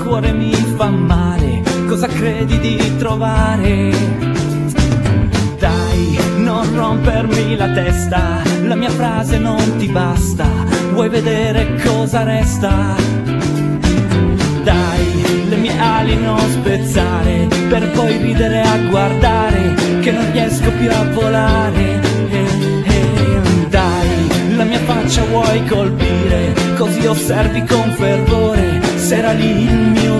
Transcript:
cuore mi fa male, cosa credi di trovare? Dai, non rompermi la testa, la mia frase non ti basta, vuoi vedere cosa resta? Dai, le mie ali non spezzare, per poi ridere a guardare, che non riesco più a volare. Dai, la mia faccia vuoi colpire, così osservi con fervore, se era lì il mio